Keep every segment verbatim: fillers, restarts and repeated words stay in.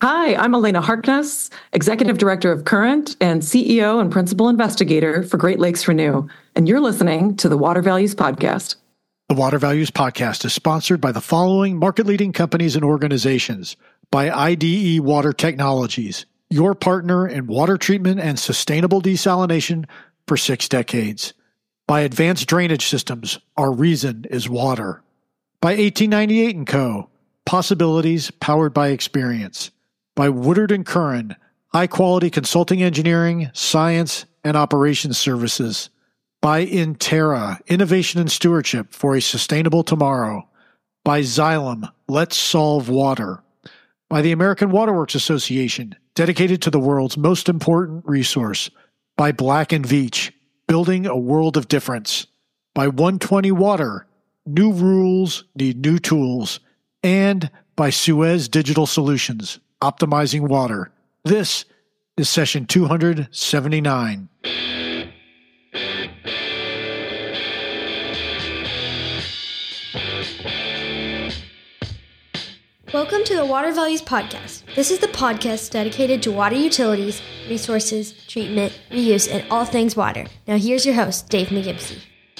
Hi, I'm Elena Harkness, Executive Director of Current and C E O and Principal Investigator for Great Lakes Renew, and you're listening to the Water Values Podcast. The Water Values Podcast is sponsored by the following market-leading companies and organizations: by I D E Water Technologies, your partner in water treatment and sustainable desalination for six decades. By Advanced Drainage Systems, our reason is water. By eighteen ninety-eight and Co., possibilities powered by experience. By Woodard and Curran, high-quality consulting engineering, science, and operations services. By Intera, innovation and stewardship for a sustainable tomorrow. By Xylem, let's solve water. By the American Water Works Association, dedicated to the world's most important resource. By Black and Veatch, building a world of difference. By one twenty Water, new rules need new tools. And by Suez Digital Solutions, optimizing water. This is session two hundred seventy-nine. Welcome to the Water Values Podcast. This is the podcast dedicated to water utilities, resources, treatment, reuse, and all things water. Now here's your host, Dave McGimsey.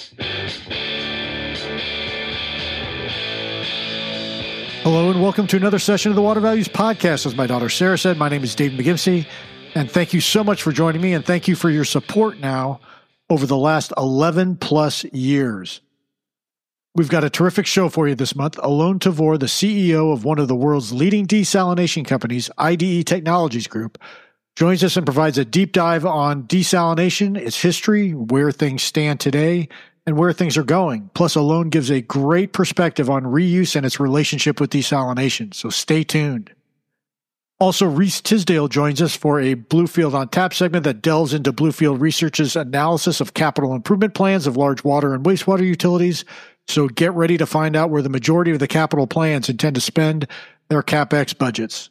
Hello and welcome to another session of the Water Values Podcast. As my daughter Sarah said, my name is Dave McGimsey, and thank you so much for joining me, and thank you for your support now over the last eleven plus years. We've got a terrific show for you this month. Alon Tavor, the C E O of one of the world's leading desalination companies, I D E Technologies Group, joins us and provides a deep dive on desalination, its history, where things stand today, and where things are going. Plus, Alon gives a great perspective on reuse and its relationship with desalination, so stay tuned. Also, Reese Tisdale joins us for a Bluefield on Tap segment that delves into Bluefield Research's analysis of capital improvement plans of large water and wastewater utilities. So get ready to find out where the majority of the capital plans intend to spend their CapEx budgets.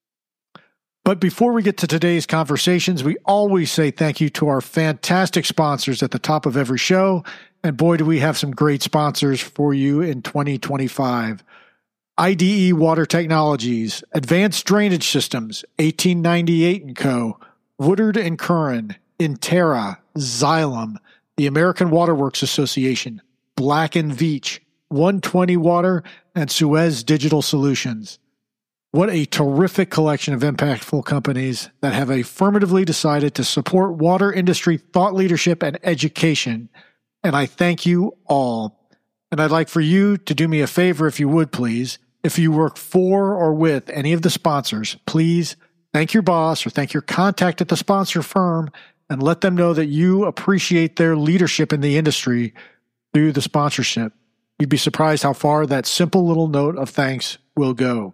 But before we get to today's conversations, we always say thank you to our fantastic sponsors at the top of every show. And boy, do we have some great sponsors for you in twenty twenty-five. I D E Water Technologies, Advanced Drainage Systems, eighteen ninety-eight and Co., Woodard and Curran, Intera, Xylem, the American Water Works Association, Black and Veatch, one twenty Water, and Suez Digital Solutions. What a terrific collection of impactful companies that have affirmatively decided to support water industry thought leadership and education. And I thank you all. And I'd like for you to do me a favor, if you would, please. If you work for or with any of the sponsors, please thank your boss or thank your contact at the sponsor firm and let them know that you appreciate their leadership in the industry through the sponsorship. You'd be surprised how far that simple little note of thanks will go.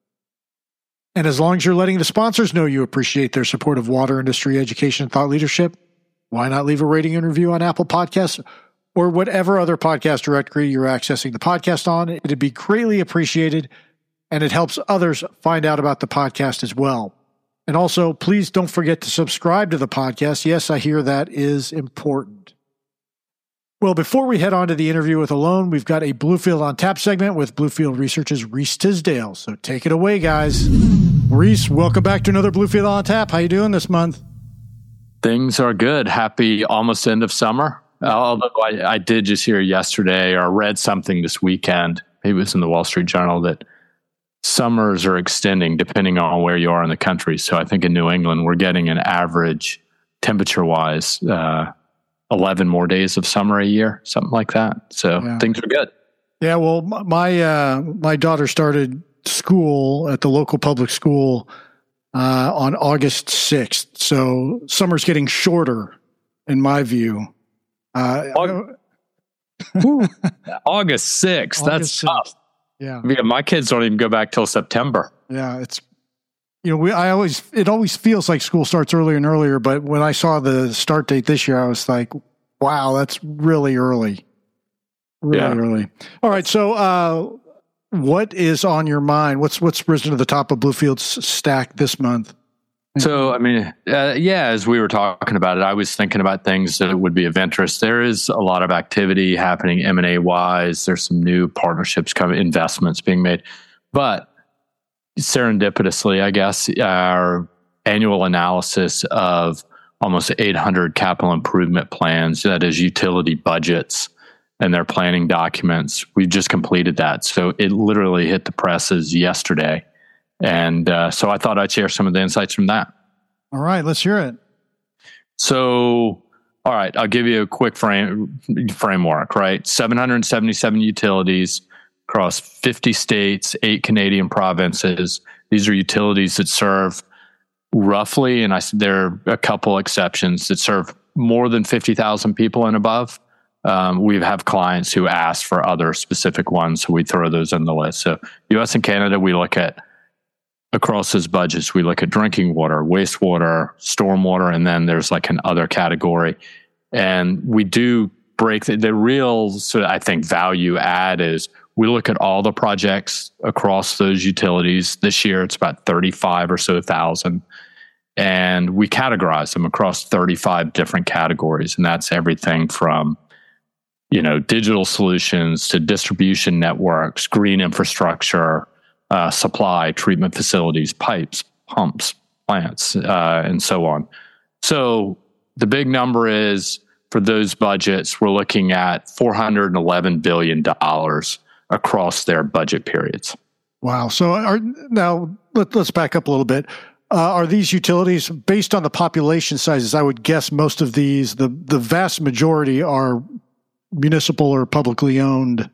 And as long as you're letting the sponsors know you appreciate their support of water industry education and thought leadership, why not leave a rating and review on Apple Podcasts or whatever other podcast directory you're accessing the podcast on? It'd be greatly appreciated, and it helps others find out about the podcast as well. And also, please don't forget to subscribe to the podcast. Yes, I hear that is important. Well, before we head on to the interview with Alon, we've got a Bluefield on Tap segment with Bluefield Research's Reese Tisdale. So take it away, guys. Reese, welcome back to another Bluefield on Tap. How you doing this month? Things are good. Happy almost end of summer. Although I, I did just hear yesterday or read something this weekend, maybe it was in the Wall Street Journal, that summers are extending depending on where you are in the country. So I think in New England, we're getting an average temperature-wise uh, eleven more days of summer a year, something like that. So yeah. Things are good. Yeah, well, my uh, my daughter started school at the local public school uh, on August sixth. So summer's getting shorter, in my view. Uh, August sixth. August that's sixth. Tough. Yeah. yeah. My kids don't even go back till September. Yeah. It's, you know, we, I always, it always feels like school starts earlier and earlier, but when I saw the start date this year, I was like, wow, that's really early. Really yeah. early. All right. So, uh, what is on your mind? What's, what's risen to the top of Bluefield's stack this month? So, I mean, uh, yeah, as we were talking about it, I was thinking about things that would be of interest. There is a lot of activity happening M and A wise. There's some new partnerships coming, investments being made. But serendipitously, I guess, our annual analysis of almost eight hundred capital improvement plans, that is utility budgets and their planning documents. We just completed that. So it literally hit the presses yesterday. And uh, so I thought I'd share some of the insights from that. All right, let's hear it. So, all right, I'll give you a quick frame framework, right? seven hundred seventy-seven utilities across fifty states, eight Canadian provinces. These are utilities that serve roughly, and I there are a couple exceptions, that serve more than fifty thousand people and above. Um, we have clients who ask for other specific ones, so we throw those in the list. So U S and Canada, we look at, across those budgets, we look at drinking water, wastewater, stormwater, and then there's like an other category. And we do break the, the real sort of, I think, value add is we look at all the projects across those utilities. This year, it's about thirty-five or so thousand. And we categorize them across thirty-five different categories. And that's everything from, you know, digital solutions to distribution networks, green infrastructure, uh, supply, treatment facilities, pipes, pumps, plants, uh, and so on. So the big number is, for those budgets, we're looking at four hundred eleven billion dollars across their budget periods. Wow. So are, now let, let's back up a little bit. Uh, are these utilities, based on the population sizes, I would guess most of these, the, the vast majority are municipal or publicly owned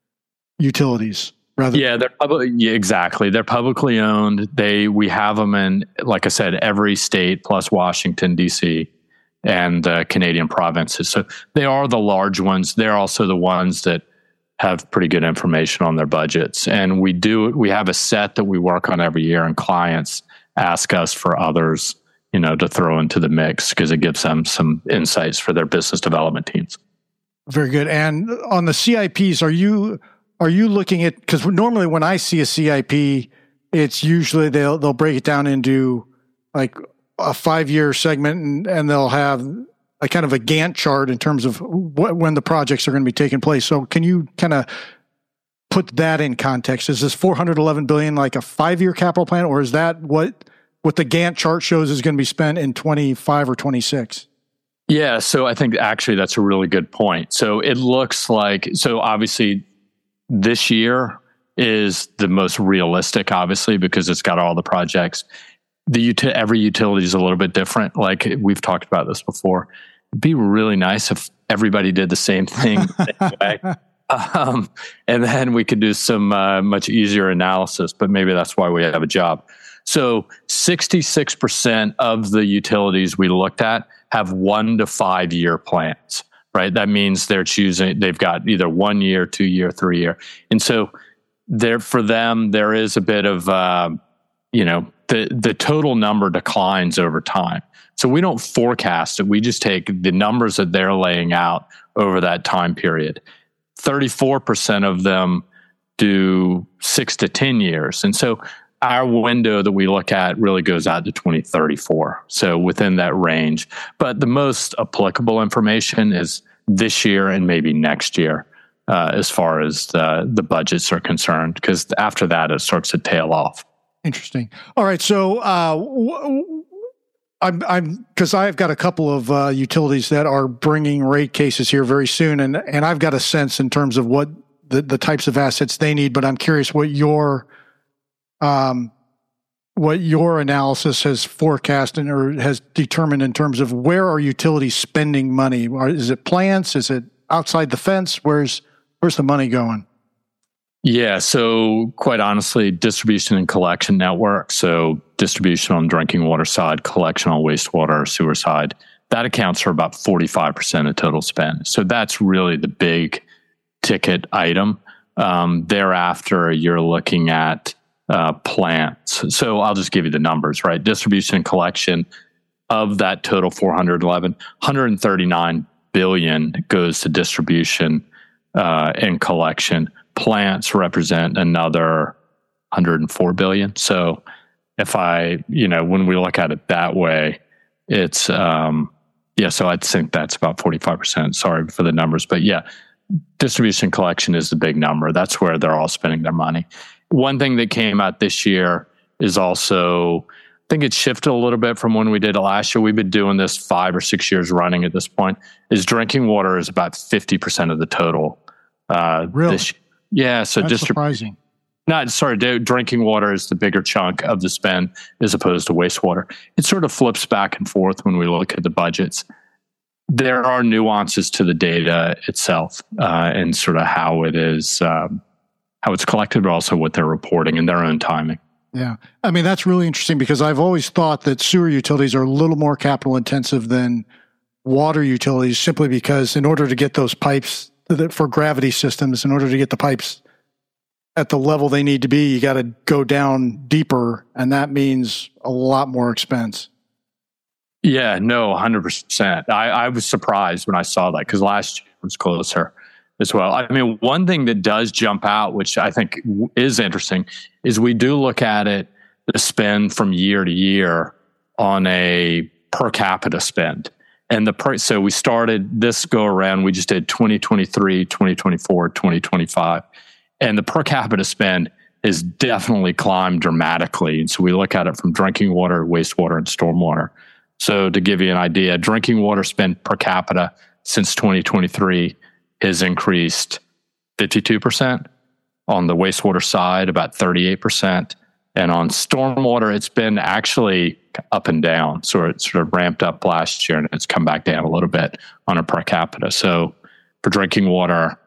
utilities? Rather yeah, they're public, yeah, exactly. They're publicly owned. They we have them in, like I said, every state plus Washington, D C, and uh, Canadian provinces. So they are the large ones. They're also the ones that have pretty good information on their budgets. And we do we have a set that we work on every year, and clients ask us for others, you know, to throw into the mix because it gives them some insights for their business development teams. Very good. And on the C I Ps, are you are you looking at, because normally when I see a C I P, it's usually they'll they'll break it down into like a five year segment, and, and they'll have a kind of a Gantt chart in terms of what, when the projects are going to be taking place. So can you kind of put that in context? Is this four hundred eleven billion dollars like a five year capital plan, or is that what what the Gantt chart shows is going to be spent in twenty-five or twenty-six? Yeah, so I think actually that's a really good point. So it looks like, so obviously this year is the most realistic, obviously, because it's got all the projects. The uti- every utility is a little bit different. Like we've talked about this before. It'd be really nice if everybody did the same thing anyway. Um, and then we could do some uh, much easier analysis, but maybe that's why we have a job. So sixty-six percent of the utilities we looked at have one to five year plans, right? That means they're choosing, they've got either one year, two year, three year. And so there, for them, there is a bit of, uh, you know, the, the total number declines over time. So we don't forecast it. We just take the numbers that they're laying out over that time period. thirty-four percent of them do six to ten years. And so our window that we look at really goes out to twenty thirty-four. So within that range. But the most applicable information is this year and maybe next year, uh, as far as the, the budgets are concerned, because after that, it starts to tail off. Interesting. All right. So uh, w- I'm, I'm, because I've got a couple of uh, utilities that are bringing rate cases here very soon, and and I've got a sense in terms of what the, the types of assets they need. But I'm curious what your um, what your analysis has forecast and or has determined in terms of where are utilities spending money? Is it plants? Is it outside the fence? Where's where's the money going? Yeah, so quite honestly, distribution and collection network. So distribution on drinking water side, collection on wastewater or sewer side, that accounts for about forty-five percent of total spend. So that's really the big ticket item. Um, thereafter, you're looking at uh, plants. So I'll just give you the numbers, right? Distribution and collection of that total four hundred eleven, one hundred thirty-nine billion goes to distribution uh, and collection. Plants represent another one hundred four billion. So if I, you know, when we look at it that way, it's, um, yeah, so I think that's about forty-five percent. Sorry for the numbers, but yeah, distribution collection is the big number. That's where they're all spending their money. One thing that came out this year is also, I think it's shifted a little bit from when we did it last year. We've been doing this five or six years running at this point. Is drinking water is about fifty percent of the total. Uh, really? This, yeah. So That's distrib- surprising. Not sorry. Drinking water is the bigger chunk of the spend as opposed to wastewater. It sort of flips back and forth when we look at the budgets. There are nuances to the data itself uh, and sort of how it is, um, how it's collected, but also what they're reporting in their own timing. Yeah. I mean, that's really interesting because I've always thought that sewer utilities are a little more capital intensive than water utilities simply because in order to get those pipes for gravity systems, in order to get the pipes at the level they need to be, you got to go down deeper, and that means a lot more expense. Yeah, no, one hundred percent. I, I was surprised when I saw that because last year was closer as well. I mean, one thing that does jump out, which I think is interesting, is we do look at it, the spend from year to year on a per capita spend. And the per, so we started this go around, we just did twenty twenty-three, twenty twenty-four, twenty twenty-five. And the per capita spend has definitely climbed dramatically. And so we look at it from drinking water, wastewater, and stormwater. So to give you an idea, drinking water spend per capita since twenty twenty-three has increased fifty-two percent. On the wastewater side, about thirty-eight percent. And on stormwater, it's been actually up and down. So it sort of ramped up last year and it's come back down a little bit on a per capita. So for drinking water,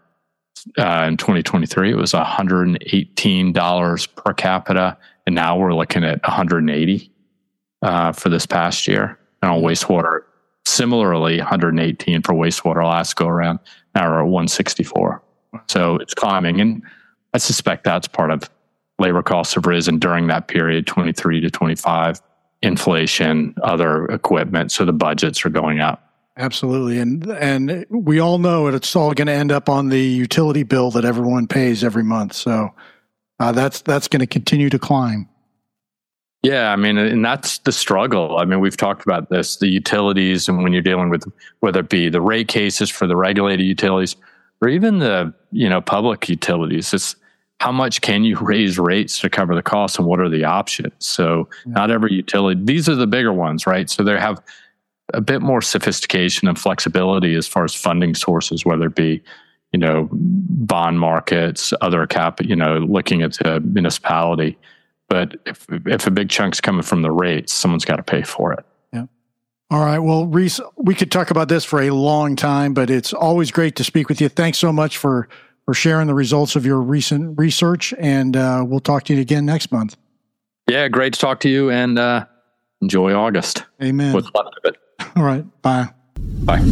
Uh, in twenty twenty-three, it was one hundred eighteen dollars per capita, and now we're looking at one hundred eighty uh, for this past year. And on wastewater, similarly, one hundred eighteen for wastewater last go around. Now we're at one hundred sixty-four. So it's climbing, and I suspect that's part of labor costs have risen during that period, twenty-three to twenty-five, inflation, other equipment. So the budgets are going up. Absolutely. And and we all know it, it's all going to end up on the utility bill that everyone pays every month. So uh, that's that's going to continue to climb. Yeah, I mean, and that's the struggle. I mean, we've talked about this, the utilities, and when you're dealing with whether it be the rate cases for the regulated utilities or even the, you know, public utilities, it's how much can you raise rates to cover the costs and what are the options? So yeah. Not every utility, these are the bigger ones, right? So they have a bit more sophistication and flexibility as far as funding sources, whether it be, you know, bond markets, other cap, you know, looking at the municipality. But if if a big chunk's coming from the rates, someone's got to pay for it. Yeah. All right. Well, Reese, we could talk about this for a long time, but it's always great to speak with you. Thanks so much for, for sharing the results of your recent research, and uh, we'll talk to you again next month. Yeah, great to talk to you, and uh, enjoy August. Amen. What's left of it. All right. Bye. Bye.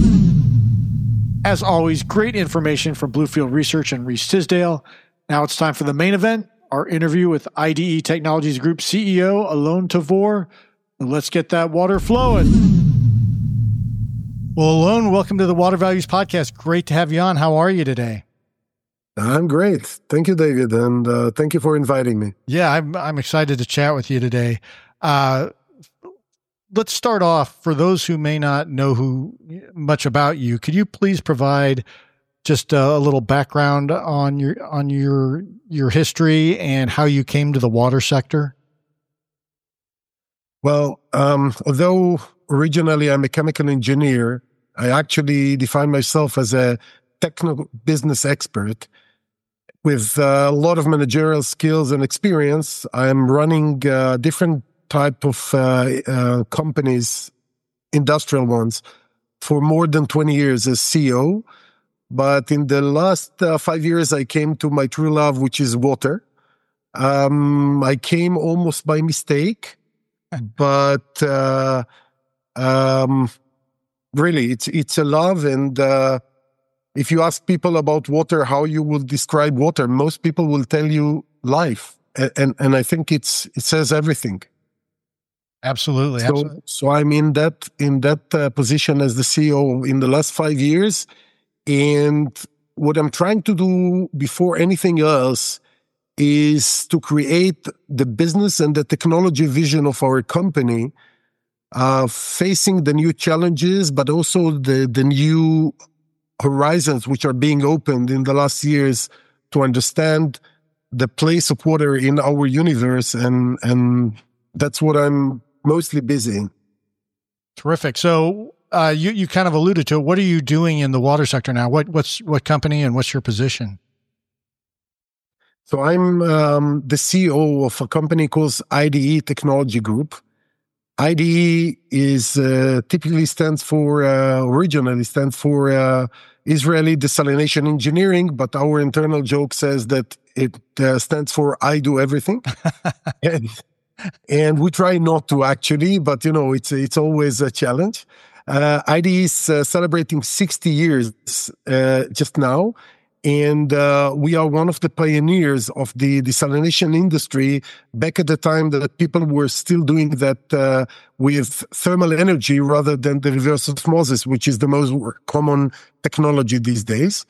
As always, great information from Bluefield Research and Reese Tisdale. Now it's time for the main event, our interview with I D E Technologies Group C E O Alon Tavor. And let's get that water flowing. Well, Alon, welcome to the Water Values Podcast. Great to have you on. How are you today? I'm great. Thank you, David, and uh, thank you for inviting me. Yeah, I'm, I'm excited to chat with you today. Uh, Let's start off, for those who may not know who much about you, could you please provide just a, a little background on your on your your history and how you came to the water sector? Well, um, although originally I'm a chemical engineer, I actually define myself as a technical business expert with uh, a lot of managerial skills and experience. I'm running uh, different type of uh, uh, companies, industrial ones, for more than twenty years as C E O. But in the last uh, five years, I came to my true love, which is water. Um, I came almost by mistake, but uh, um, really, it's it's a love. And uh, if you ask people about water, how you will describe water, most people will tell you life, and and, and I think it's it says everything. Absolutely. So, absolutely. so I'm in that in that uh, position as the C E O in the last five years, and what I'm trying to do before anything else is to create the business and the technology vision of our company, uh, facing the new challenges, but also the the new horizons which are being opened in the last years to understand the place of water in our universe, and and that's what I'm mostly busy in. Terrific. So uh, you you kind of alluded to it. What are you doing in the water sector now? What what's what company and what's your position? So I'm um, the C E O of a company called I D E Technology Group. I D E is uh, typically stands for uh, originally stands for uh, Israeli Desalination Engineering, but our internal joke says that it uh, stands for I do everything. and, and we try not to actually, but you know, it's it's always a challenge. Uh, I D E is uh, celebrating sixty years uh, just now. And uh, we are one of the pioneers of the desalination industry back at the time that people were still doing that uh, with thermal energy rather than the reverse osmosis, which is the most common technology these days.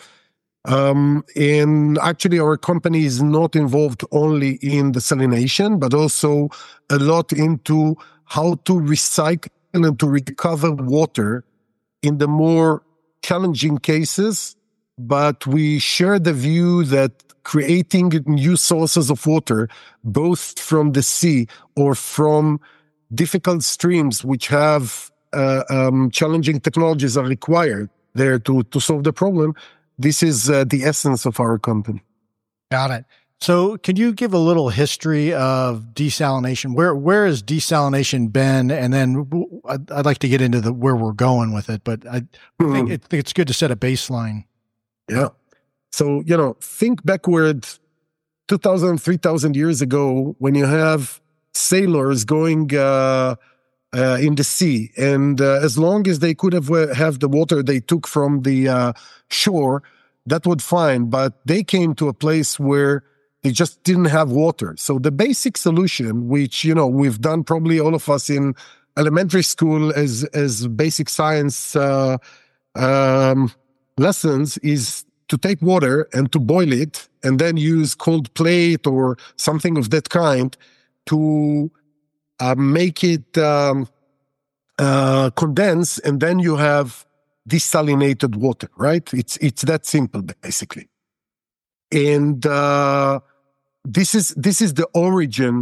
Um, and actually, our company is not involved only in desalination, but also a lot into how to recycle and to recover water in the more challenging cases. But we share the view that creating new sources of water, both from the sea or from difficult streams which have uh, um, challenging technologies are required there to, to solve the problem, this is uh, the essence of our company. Got it. So could you give a little history of desalination? Where where has desalination been? And then I'd, I'd like to get into the where we're going with it, but I mm. think, it, think it's good to set a baseline. Yeah. So, you know, think backward two thousand, three thousand years ago when you have sailors going uh, uh, in the sea. And uh, as long as they could have uh, have the water they took from the uh, shore, that would fine. But they came to a place where they just didn't have water. So the basic solution, which, you know, we've done probably all of us in elementary school as, as basic science uh, um lessons, is to take water and to boil it and then use cold plate or something of that kind to uh, make it um, uh, condense, and then you have desalinated water, right? It's it's that simple, basically. And uh, this is this is the origin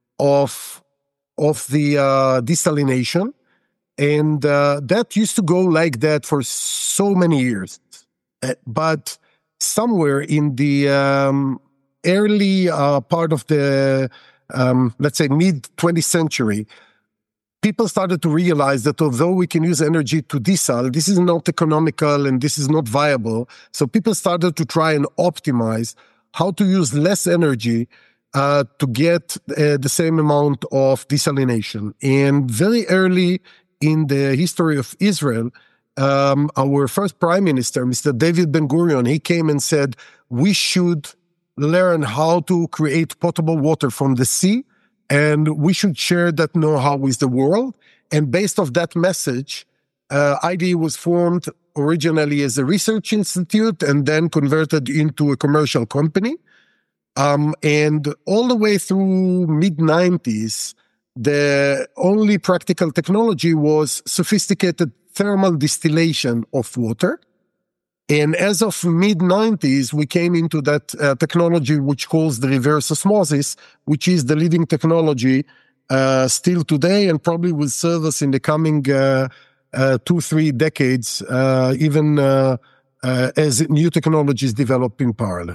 of of the uh, desalination. And uh, that used to go like that for so many years. Uh, but somewhere in the um, early uh, part of the, um, let's say, mid-twentieth century, people started to realize that although we can use energy to desal, this is not economical and this is not viable. So people started to try and optimize how to use less energy uh, to get uh, the same amount of desalination. And very early in the history of Israel, um, our first prime minister, Mister David Ben-Gurion, he came and said, we should learn how to create potable water from the sea, and we should share that know-how with the world. And based off that message, uh, I D E was formed originally as a research institute and then converted into a commercial company. Um, and all the way through mid nineties, the only practical technology was sophisticated thermal distillation of water. And as of mid nineties, we came into that uh, technology which calls the reverse osmosis, which is the leading technology uh, still today and probably will serve us in the coming uh, uh, two, three decades, uh, even uh, uh, as new technologies develop in parallel.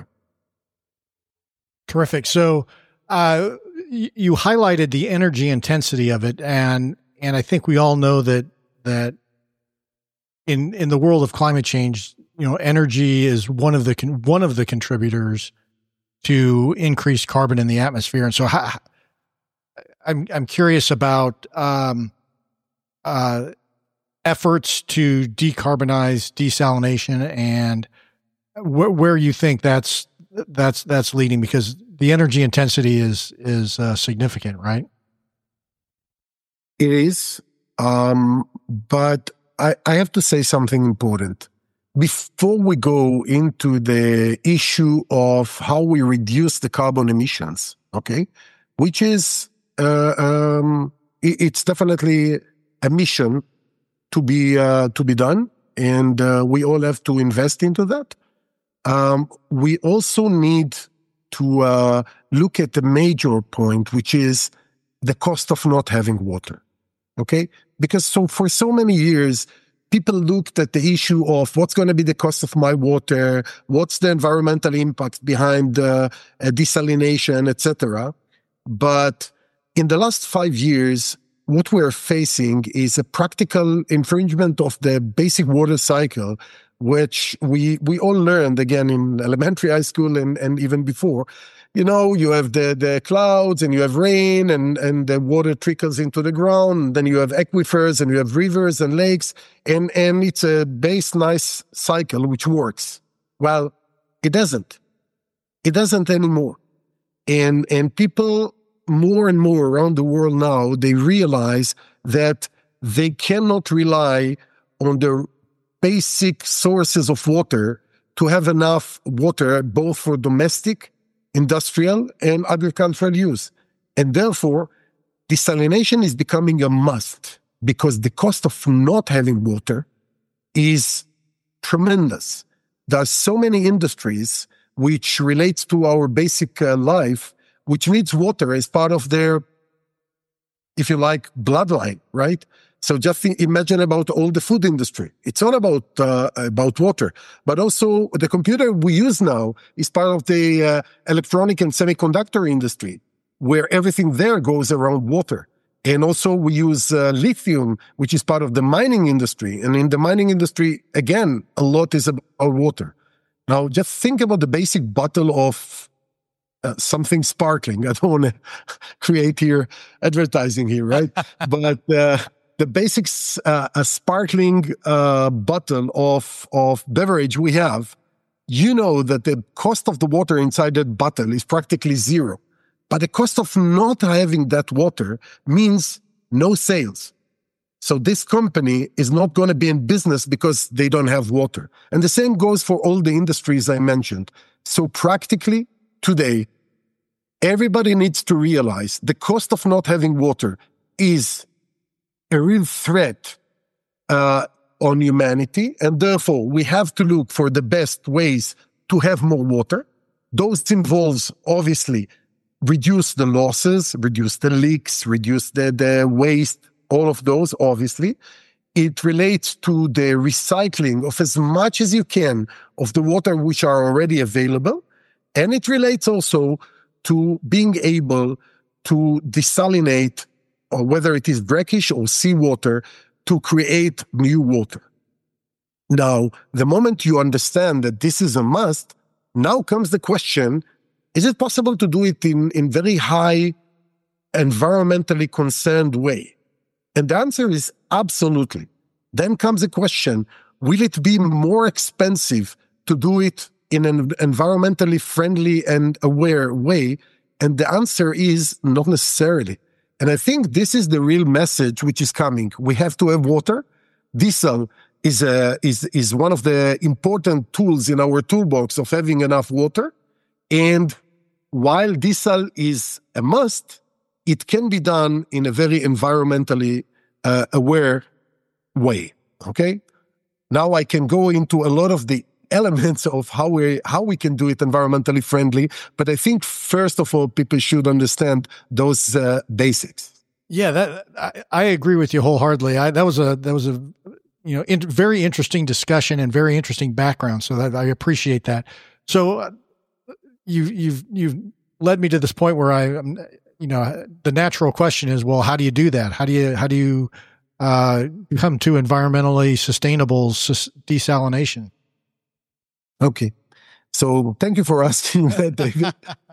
Terrific. So, uh, you highlighted the energy intensity of it, and and I think we all know that that in in the world of climate change, you know, energy is one of the con- one of the contributors to increased carbon in the atmosphere. And so, how, I'm I'm curious about um, uh, efforts to decarbonize desalination and wh- where you think that's that's that's leading, because the energy intensity is is uh, significant, right? It is, um, but I, I have to say something important. Before we go into the issue of how we reduce the carbon emissions, okay, which is, uh, um, it, it's definitely a mission to be, uh, to be done. And, uh, we all have to invest into that. Um, we also need to uh, look at the major point, which is the cost of not having water. Okay? Because so for so many years, people looked at the issue of what's going to be the cost of my water, what's the environmental impact behind uh, desalination, et cetera. But in the last five years, what we're facing is a practical infringement of the basic water cycle, which we we all learned again in elementary, high school, and, and even before. You know, you have the, the clouds and you have rain and, and the water trickles into the ground. And then you have aquifers and you have rivers and lakes. And, and it's a base nice cycle which works. Well, it doesn't. It doesn't anymore. And, and people more and more around the world now, they realize that they cannot rely on the basic sources of water to have enough water both for domestic, industrial, and agricultural use. And therefore, desalination is becoming a must because the cost of not having water is tremendous. There are so many industries which relates to our basic uh, life, which needs water as part of their, if you like, bloodline, right? So just imagine about all the food industry. It's all about uh, about water, but also the computer we use now is part of the uh, electronic and semiconductor industry, where everything there goes around water. And also we use uh, lithium, which is part of the mining industry. And in the mining industry, again, a lot is about water. Now, just think about the basic bottle of uh, something sparkling. I don't want to create here advertising here, right? but uh, the basic uh, a sparkling uh, bottle of of beverage we have, you know that the cost of the water inside that bottle is practically zero. But the cost of not having that water means no sales. So this company is not going to be in business because they don't have water. And the same goes for all the industries I mentioned. So practically today, everybody needs to realize the cost of not having water is a real threat uh, on humanity. And therefore, we have to look for the best ways to have more water. Those involves, obviously, reduce the losses, reduce the leaks, reduce the, the waste, all of those, obviously. It relates to the recycling of as much as you can of the water which are already available. And it relates also to being able to desalinate, or whether it is brackish or seawater, to create new water. Now, the moment you understand that this is a must, now comes the question, is it possible to do it in, in very high environmentally concerned way? And the answer is absolutely. Then comes the question, will it be more expensive to do it in an environmentally friendly and aware way? And the answer is not necessarily. And I think this is the real message which is coming. We have to have water. Diesel is, a, is, is one of the important tools in our toolbox of having enough water. And while diesel is a must, it can be done in a very environmentally uh, aware way. Okay? Now I can go into a lot of the elements of how we how we can do it environmentally friendly, but I think first of all people should understand those uh, basics. Yeah, that I, I agree with you wholeheartedly. I, that was a that was a you know in, very interesting discussion and very interesting background. So that, I appreciate that. So uh, you you've you've led me to this point where I you know the natural question is, well, how do you do that? How do you how do you uh, come to environmentally sustainable sus- desalination? Okay. So thank you for asking that, David.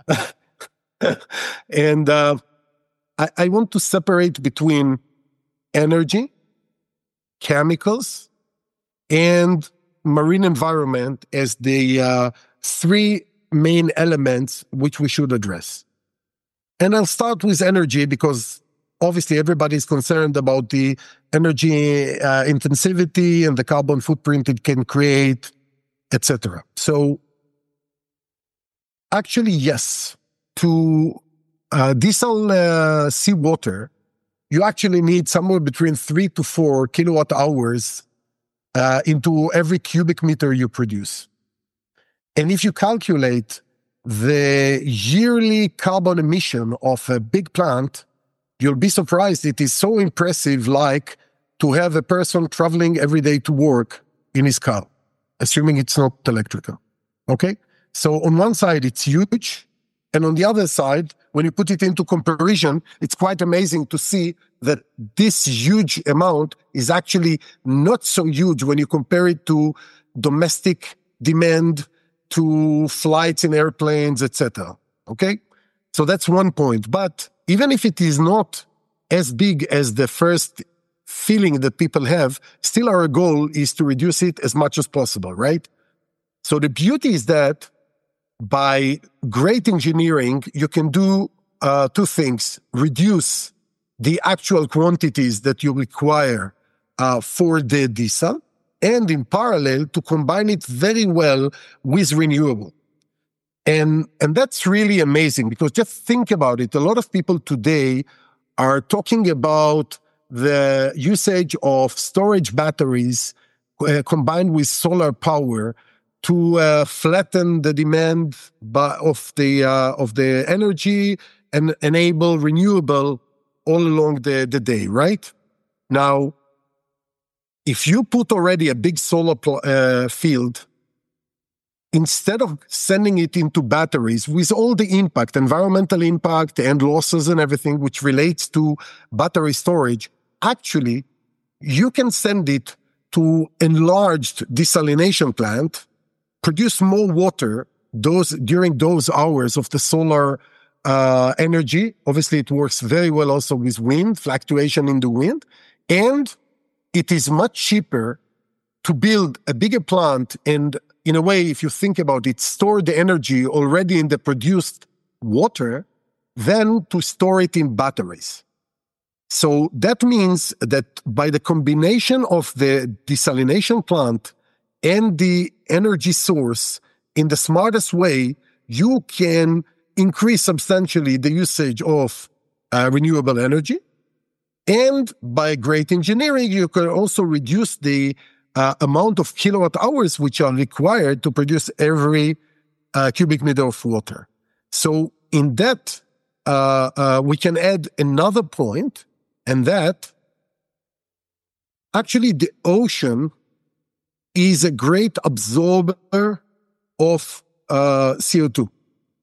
and uh, I, I want to separate between energy, chemicals, and marine environment as the uh, three main elements which we should address. And I'll start with energy because obviously everybody is concerned about the energy uh, intensivity and the carbon footprint it can create, et cetera. So actually, yes, to uh, desal uh, seawater, you actually need somewhere between three to four kilowatt hours uh, into every cubic meter you produce. And if you calculate the yearly carbon emission of a big plant, you'll be surprised. It is so impressive, like to have a person traveling every day to work in his car, assuming it's not electrical. Okay? So on one side, it's huge. And on the other side, when you put it into comparison, it's quite amazing to see that this huge amount is actually not so huge when you compare it to domestic demand, to flights in airplanes, et cetera. Okay? So that's one point. But even if it is not as big as the first feeling that people have, still our goal is to reduce it as much as possible, right? So the beauty is that by great engineering, you can do uh, two things. Reduce the actual quantities that you require uh, for the diesel, and in parallel, to combine it very well with renewable. And, and that's really amazing, because just think about it. A lot of people today are talking about the usage of storage batteries uh, combined with solar power to uh, flatten the demand of the uh, of the energy and enable renewable all along the, the day, right? Now, if you put already a big solar pl- uh, field, instead of sending it into batteries with all the impact, environmental impact and losses and everything which relates to battery storage, actually, you can send it to enlarged desalination plant, produce more water those during those hours of the solar uh, energy. Obviously, it works very well also with wind, fluctuation in the wind. And it is much cheaper to build a bigger plant and, in a way, if you think about it, store the energy already in the produced water than to store it in batteries. So that means that by the combination of the desalination plant and the energy source in the smartest way, you can increase substantially the usage of uh, renewable energy. And by great engineering, you can also reduce the uh, amount of kilowatt hours which are required to produce every uh, cubic meter of water. So in that, uh, uh, we can add another point, and that actually the ocean is a great absorber of uh, C O two.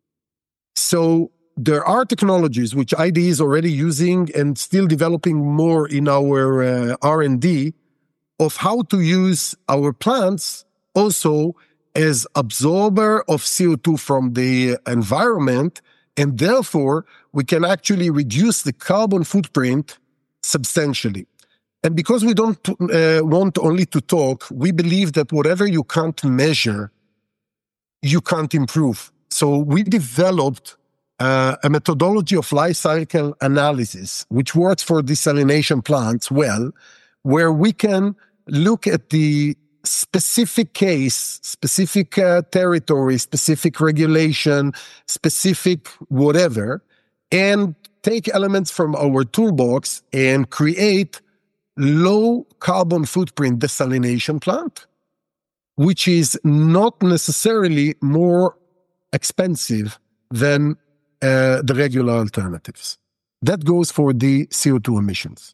So there are technologies which I D is already using and still developing more in our uh, R and D of how to use our plants also as absorber of C O two from the environment, and therefore we can actually reduce the carbon footprint substantially. And because we don't uh, want only to talk, we believe that whatever you can't measure, you can't improve. So we developed uh, a methodology of life cycle analysis, which works for desalination plants well, where we can look at the specific case, specific uh, territory, specific regulation, specific whatever, and take elements from our toolbox and create low carbon footprint desalination plant, which is not necessarily more expensive than uh, the regular alternatives. That goes for the C O two emissions.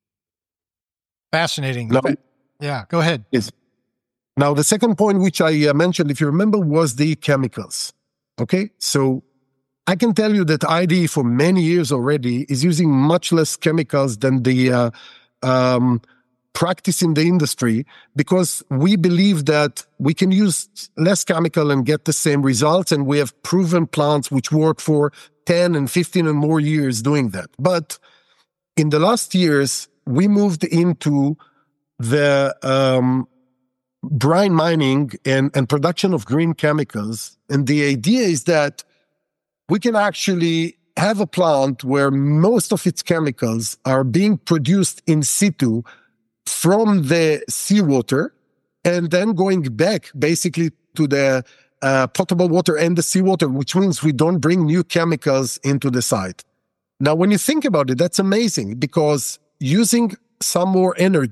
Fascinating. Now, yeah, go ahead. Yes. Now, the second point, which I uh, mentioned, if you remember, was the chemicals. Okay, so I can tell you that I D for many years already is using much less chemicals than the uh, um, practice in the industry, because we believe that we can use less chemical and get the same results. And we have proven plants which work for ten and fifteen and more years doing that. But in the last years, we moved into the um, brine mining and, and production of green chemicals. And the idea is that we can actually have a plant where most of its chemicals are being produced in situ from the seawater and then going back basically to the uh, potable water and the seawater, which means we don't bring new chemicals into the site. Now, when you think about it, that's amazing, because using some more energy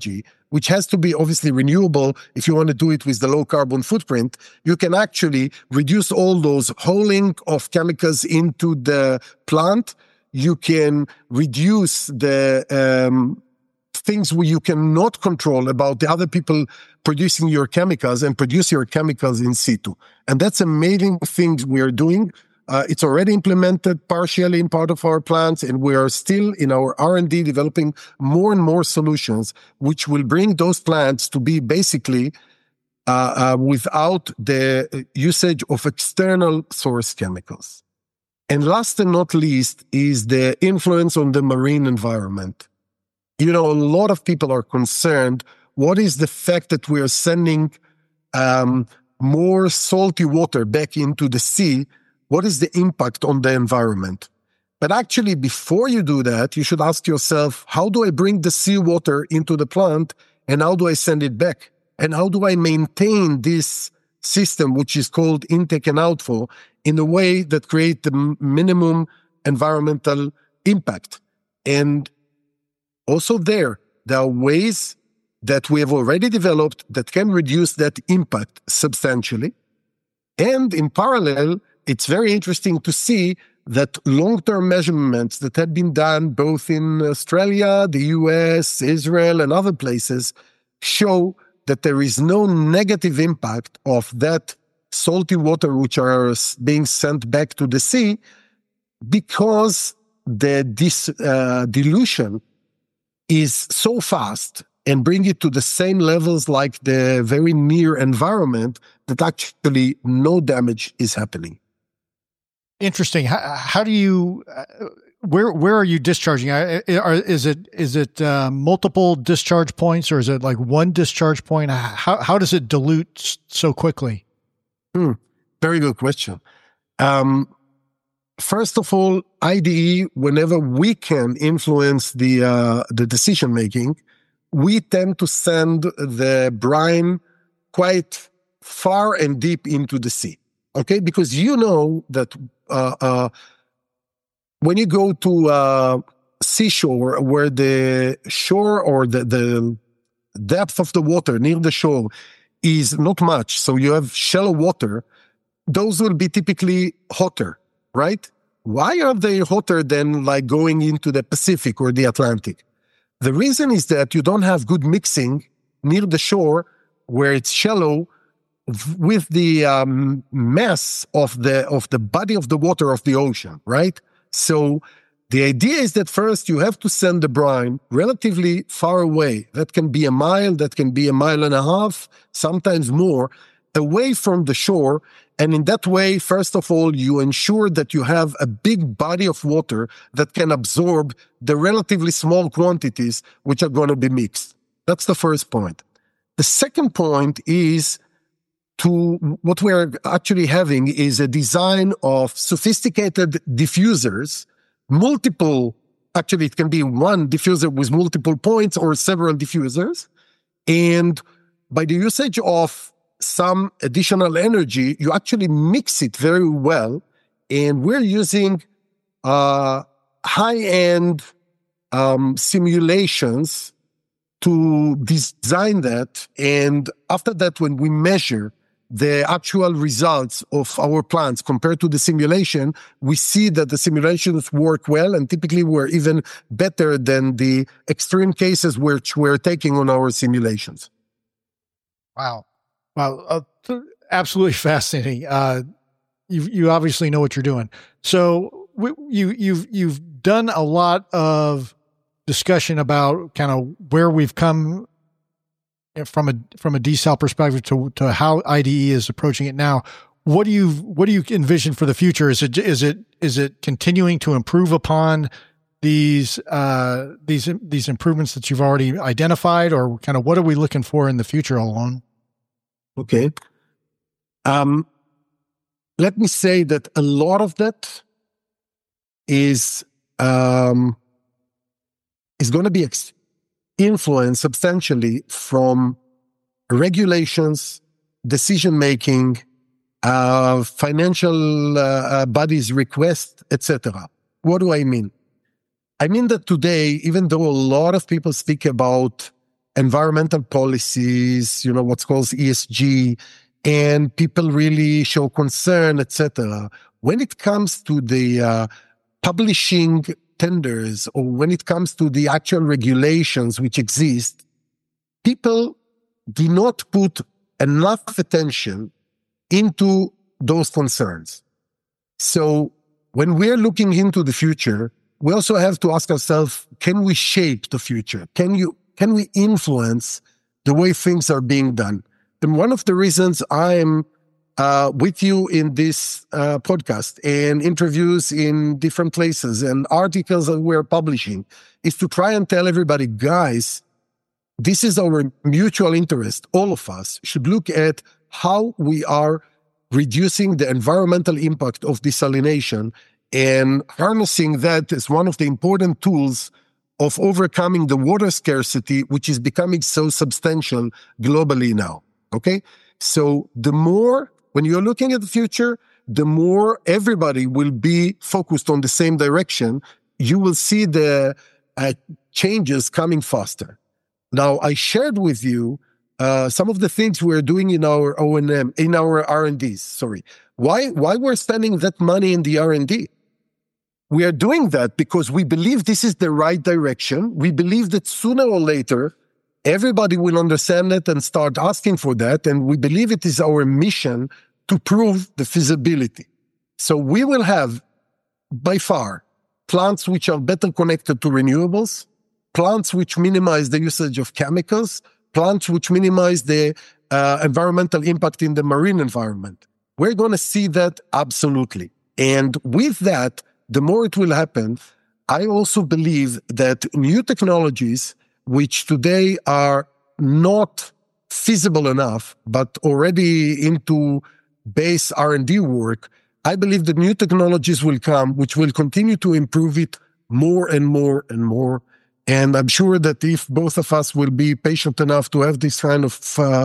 which has to be obviously renewable if you want to do it with the low carbon footprint, you can actually reduce all those hauling of chemicals into the plant. You can reduce the um, things where you cannot control about the other people producing your chemicals and produce your chemicals in situ. And that's amazing things we are doing. Uh, it's already implemented partially in part of our plants, and we are still in our R and D developing more and more solutions, which will bring those plants to be basically uh, uh, without the usage of external source chemicals. And last and not least is the influence on the marine environment. You know, a lot of people are concerned. What is the fact that we are sending um, more salty water back into the sea? What is the impact on the environment? But actually, before you do that, you should ask yourself, how do I bring the seawater into the plant, and how do I send it back? And how do I maintain this system, which is called intake and outflow, in a way that creates the minimum environmental impact? And also there, there are ways that we have already developed that can reduce that impact substantially. And in parallel, it's very interesting to see that long-term measurements that had been done both in Australia, the U S, Israel, and other places show that there is no negative impact of that salty water which are being sent back to the sea, because the dis, uh, dilution is so fast and bring it to the same levels like the very near environment that actually no damage is happening. Interesting. How, how do you, uh, where where are you discharging? Is it is it uh, multiple discharge points, or is it like one discharge point? How how does it dilute so quickly? Hmm. Very good question. Um, first of all, I D E, whenever we can influence the uh, the decision making, we tend to send the brine quite far and deep into the sea. Okay, because you know that uh, uh, when you go to uh, seashore, where the shore or the, the depth of the water near the shore is not much, so you have shallow water, those will be typically hotter, right? Why are they hotter than like going into the Pacific or the Atlantic? The reason is that you don't have good mixing near the shore where it's shallow with the um, mass of the of the body of the water of the ocean, right? So the idea is that first you have to send the brine relatively far away. That can be a mile, that can be a mile and a half, sometimes more, away from the shore. And in that way, first of all, you ensure that you have a big body of water that can absorb the relatively small quantities which are going to be mixed. That's the first point. The second point is to what we're actually having is a design of sophisticated diffusers, multiple, actually it can be one diffuser with multiple points or several diffusers. And by the usage of some additional energy, you actually mix it very well. And we're using uh, high-end um, simulations to design that. And after that, when we measure the actual results of our plants compared to the simulation, we see that the simulations work well, and typically we're even better than the extreme cases which we're taking on our simulations. Wow. Wow. Uh, absolutely fascinating. Uh, you, you obviously know what you're doing. So we, you, you've, you've done a lot of discussion about kind of where we've come from a from a desal perspective to to how I D E is approaching it now. What do you what do you envision for the future? Is it is it is it continuing to improve upon these uh, these these improvements that you've already identified, or kind of what are we looking for in the future, Alon? Okay, um, let me say that a lot of that is um, is going to be ex- influenced substantially from regulations, decision-making, uh, financial uh, uh, bodies' requests, et cetera. What do I mean? I mean that today, even though a lot of people speak about environmental policies, you know, what's called E S G, and people really show concern, et cetera. When it comes to the uh, publishing tenders, or when it comes to the actual regulations which exist, people do not put enough attention into those concerns. So when we're looking into the future, we also have to ask ourselves, can we shape the future? Can you, can we influence the way things are being done? And one of the reasons I'm uh, with you in this uh, podcast and interviews in different places and articles that we're publishing is to try and tell everybody, guys, this is our mutual interest. All of us should look at how we are reducing the environmental impact of desalination and harnessing that as one of the important tools of overcoming the water scarcity, which is becoming so substantial globally now. Okay? So the more, when you're looking at the future, the more everybody will be focused on the same direction, you will see the uh, changes coming faster. Now, I shared with you uh, some of the things we're doing in our O and M, in our R and Ds, sorry. Why, why we're spending that money in the R and D? We are doing that because we believe this is the right direction. We believe that sooner or later, everybody will understand it and start asking for that. And we believe it is our mission to prove the feasibility. So we will have, by far, plants which are better connected to renewables, plants which minimize the usage of chemicals, plants which minimize the uh, environmental impact in the marine environment. We're going to see that absolutely. And with that, the more it will happen, I also believe that new technologies, which today are not feasible enough, but already into base R and D work, I believe that new technologies will come, which will continue to improve it more and more and more. And I'm sure that if both of us will be patient enough to have this kind of uh,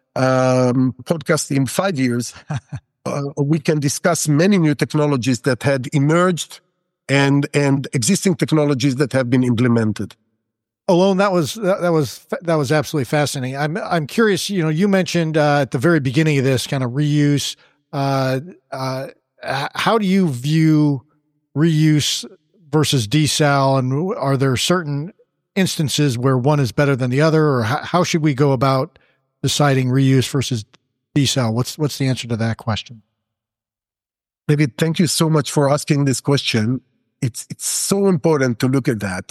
um, podcast in five years, uh, we can discuss many new technologies that had emerged and and existing technologies that have been implemented. Alon, that was that, that was that was absolutely fascinating. I'm I'm curious. You know, you mentioned uh, at the very beginning of this kind of reuse. Uh, uh, how do you view reuse versus desal, and are there certain instances where one is better than the other, or how, how should we go about deciding reuse versus desal? What's what's the answer to that question? David, thank you so much for asking this question. It's it's so important to look at that.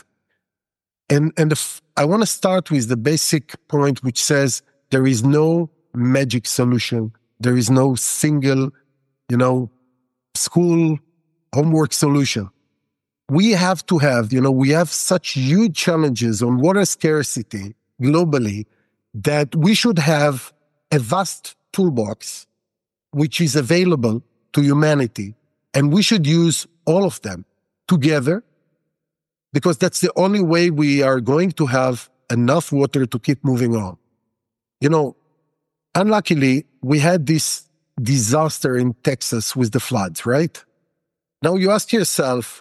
And and if, I want to start with the basic point, which says there is no magic solution. There is no single, you know, school homework solution. We have to have, you know, we have such huge challenges on water scarcity globally that we should have a vast toolbox which is available to humanity, and we should use all of them together, because that's the only way we are going to have enough water to keep moving on. You know, unluckily, we had this disaster in Texas with the floods, right? Now you ask yourself,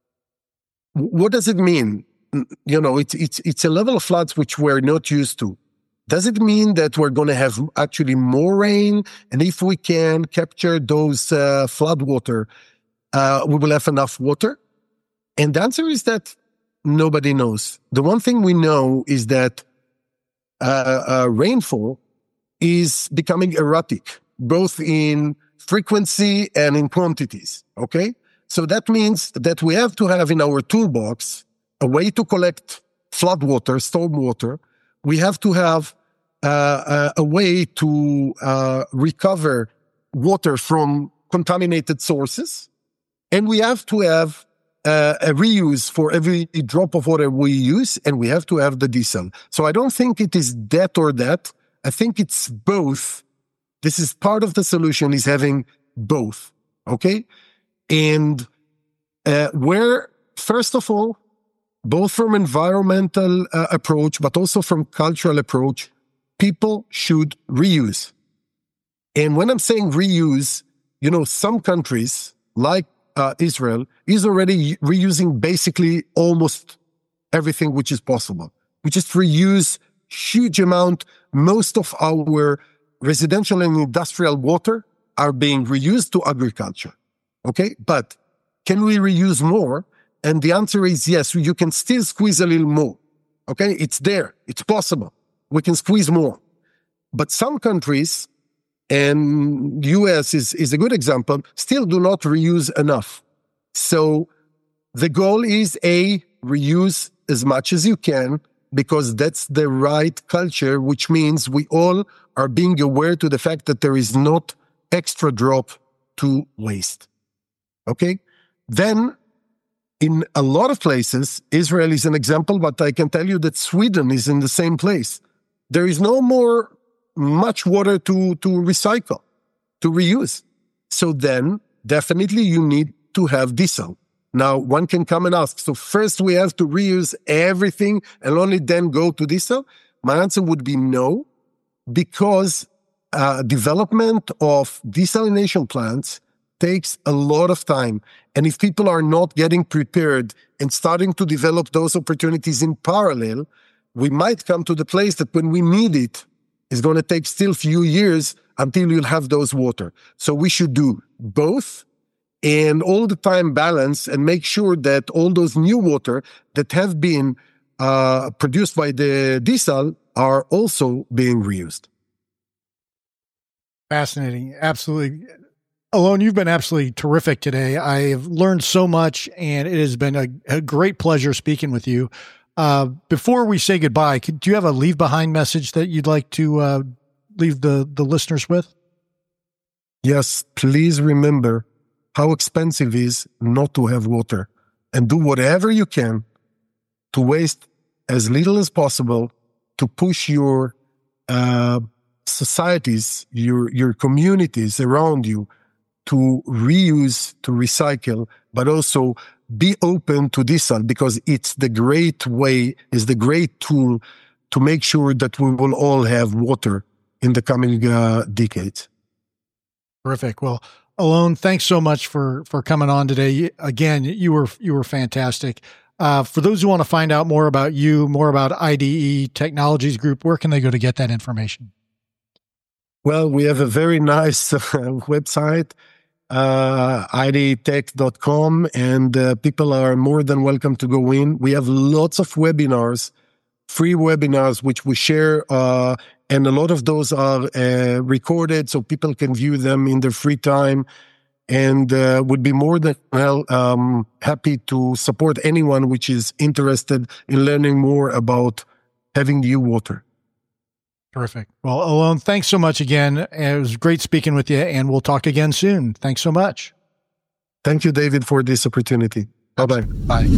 what does it mean? You know, it's, it's, it's a level of floods which we're not used to. Does it mean that we're going to have actually more rain? And if we can capture those uh, flood water, uh, we will have enough water? And the answer is that nobody knows. The one thing we know is that uh, uh, rainfall is becoming erratic, both in frequency and in quantities, okay? So that means that we have to have in our toolbox a way to collect flood water, storm water. We have to have uh, a, a way to uh, recover water from contaminated sources. And we have to have uh, a reuse for every drop of water we use, and we have to have the desal. So I don't think it is that or that. I think it's both. This is part of the solution, is having both, okay? And uh, where, first of all, both from environmental uh, approach, but also from cultural approach, people should reuse. And when I'm saying reuse, you know, some countries like uh, Israel is already reusing basically almost everything which is possible. We just reuse huge amount. Most of our residential and industrial water are being reused to agriculture. Okay. But can we reuse more? And the answer is yes, you can still squeeze a little more. Okay. It's there. It's possible. We can squeeze more. But some countries, and U S is, is a good example, still do not reuse enough. So the goal is A, reuse as much as you can, because that's the right culture, which means we all are being aware to the fact that there is not extra drop to waste. Okay? Then, in a lot of places, Israel is an example, but I can tell you that Sweden is in the same place. There is no more much water to, to recycle, to reuse. So then, definitely you need to have diesel. Now, one can come and ask, so first we have to reuse everything and only then go to diesel? My answer would be no, because uh, development of desalination plants takes a lot of time. And if people are not getting prepared and starting to develop those opportunities in parallel, we might come to the place that when we need it, it's going to take still a few years until you'll have those water. So we should do both and all the time balance and make sure that all those new water that have been uh, produced by the diesel are also being reused. Fascinating. Absolutely. Alon, you've been absolutely terrific today. I've learned so much, and it has been a, a great pleasure speaking with you. Uh, before we say goodbye, could, do you have a leave behind message that you'd like to uh, leave the, the listeners with? Yes, please remember how expensive it is not to have water, and do whatever you can to waste as little as possible to push your uh, societies, your your communities around you to reuse, to recycle, but also be open to diesel, because it's the great way, is the great tool to make sure that we will all have water in the coming uh, decades. Terrific. Well, Alon, thanks so much for, for coming on today. Again, you were, you were fantastic. Uh, for those who want to find out more about you, more about I D E Technologies Group, where can they go to get that information? Well, we have a very nice uh, website, uh, I D E tech dot com, and uh, people are more than welcome to go in. We have lots of webinars, free webinars, which we share, uh, and a lot of those are uh, recorded, so people can view them in their free time, and uh, would be more than well um, happy to support anyone which is interested in learning more about having new water. Terrific. Well, Alon, thanks so much again. It was great speaking with you, and we'll talk again soon. Thanks so much. Thank you, David, for this opportunity. Bye-bye. Bye.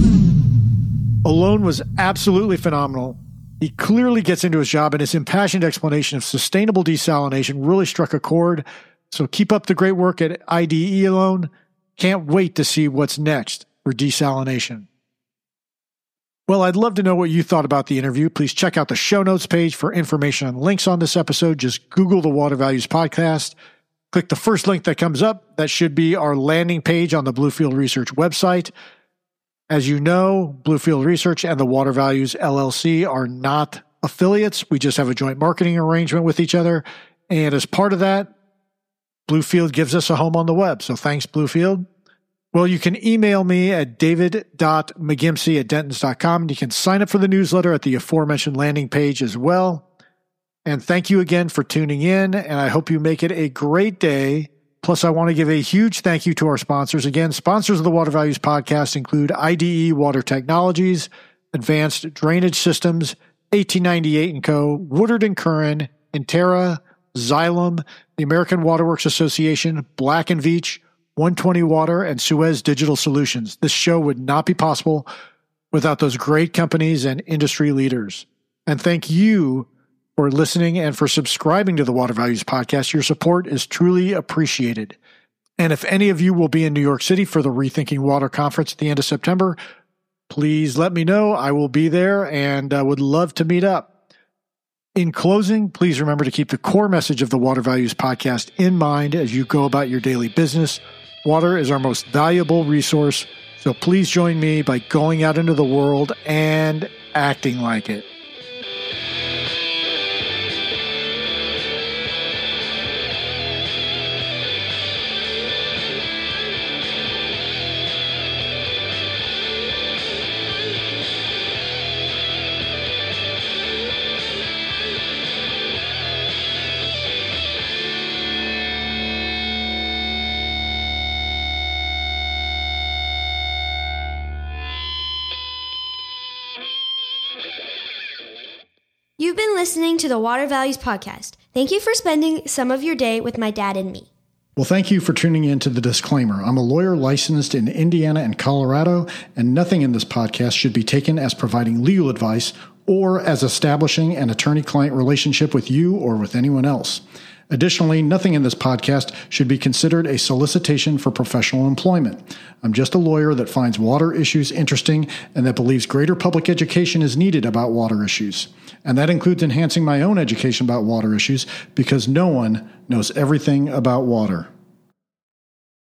Alon was absolutely phenomenal. He clearly gets into his job, and his impassioned explanation of sustainable desalination really struck a chord. So keep up the great work at I D E, Alon. Can't wait to see what's next for desalination. Well, I'd love to know what you thought about the interview. Please check out the show notes page for information and links on this episode. Just Google the Water Values Podcast. Click the first link that comes up. That should be our landing page on the Bluefield Research website. As you know, Bluefield Research and the Water Values L L C are not affiliates. We just have a joint marketing arrangement with each other. And as part of that, Bluefield gives us a home on the web. So thanks, Bluefield. Well, you can email me at david dot mcgimsey at dentons dot com. And you can sign up for the newsletter at the aforementioned landing page as well. And thank you again for tuning in. And I hope you make it a great day. Plus, I want to give a huge thank you to our sponsors. Again, sponsors of the Water Values Podcast include I D E Water Technologies, Advanced Drainage Systems, eighteen ninety-eight and Co., Woodard and Curran, Intera, Xylem, the American Waterworks Association, Black and Veatch, one twenty Water, and Suez Digital Solutions. This show would not be possible without those great companies and industry leaders. And thank you for listening and for subscribing to the Water Values Podcast. Your support is truly appreciated. And if any of you will be in New York City for the Rethinking Water Conference at the end of September, please let me know. I will be there and uh, would love to meet up. In closing, please remember to keep the core message of the Water Values Podcast in mind as you go about your daily business. Water is our most valuable resource, so please join me by going out into the world and acting like it. You've been listening to the Water Values Podcast. Thank you for spending some of your day with my dad and me. Well, thank you for tuning in to the disclaimer. I'm a lawyer licensed in Indiana and Colorado, and nothing in this podcast should be taken as providing legal advice or as establishing an attorney-client relationship with you or with anyone else. Additionally, nothing in this podcast should be considered a solicitation for professional employment. I'm just a lawyer that finds water issues interesting and that believes greater public education is needed about water issues. And that includes enhancing my own education about water issues because no one knows everything about water.